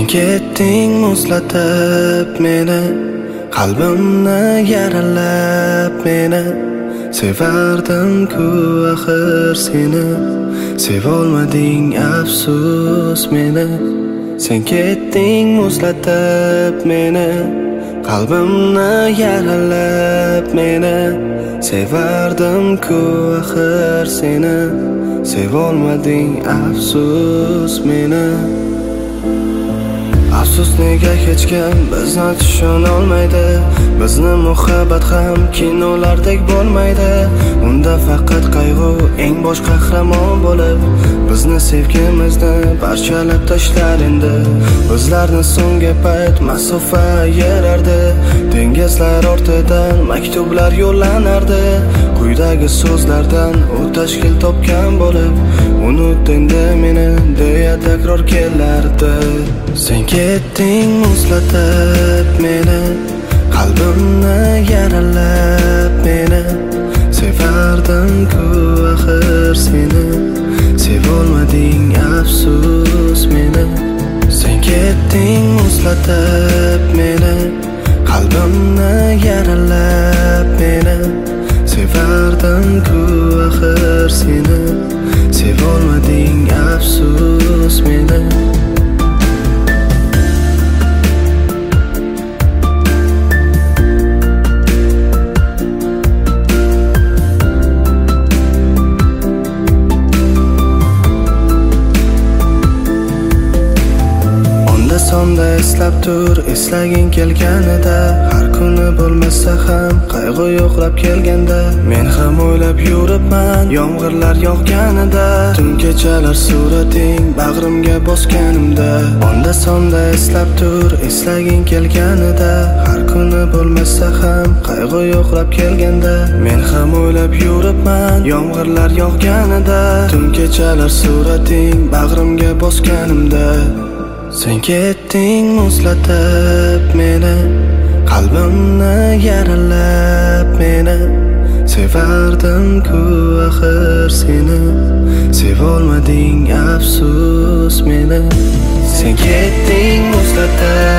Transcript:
ketding muzlatib meni, qalbimni yaralab meni. Sevardim-ku axir seni, sevolmading afsus meni. Sen ketding muzlatib meni, qalbimni yaralab meni. Sevardim-ku axir seni, sevolmading afsus meni. Afsus nega hech kim bizni tushuna olmaydi. Bizni muhabbat ham kinolardek bo'lmaydi. Unda faqat qayg'u eng bosh qahramon bo'lib, bizni sevgimizni parchalab tashlar endi. Bizlarni so'nggi payt masofa yerardi. Dengizlar ortidan maktublar yo'llanardi. Quyidagi so'zlardan u tashkil topgan bo'lib, unut endi meni deya takror kelardi. Sen ketding muzlatib meni, qalbimni yaralab meni. Sevardim-ku axir seni, sevolmading afsus meni. Sen ketding muzlatib meni, qalbimni yaralab meni. Sevardim-ku axir seni, sevolmading afsus meni. Sonda eslab tur, eslaging kelganida. Har kuni bo'lmasa ham qayg'u yo'qlab kelganda, men ham o'ylab yuribman yomg'irlar yog'ganida. Tun kechalar surating bag'rimga bosganimda. Onda sonda eslab tur, eslaging kelganida. Har kuni bo'lmasa ham qayg'u yo'qlab kelganda, men ham o'ylab yuribman yomg'irlar yog'ganida. Tun kechalar surating bag'rimga bosganimda. Sen ketding muzlatib meni, qalbimni yaralab meni. Sevardim-ku axir seni, sevolmading afsus meni. Sen ketding muzlatib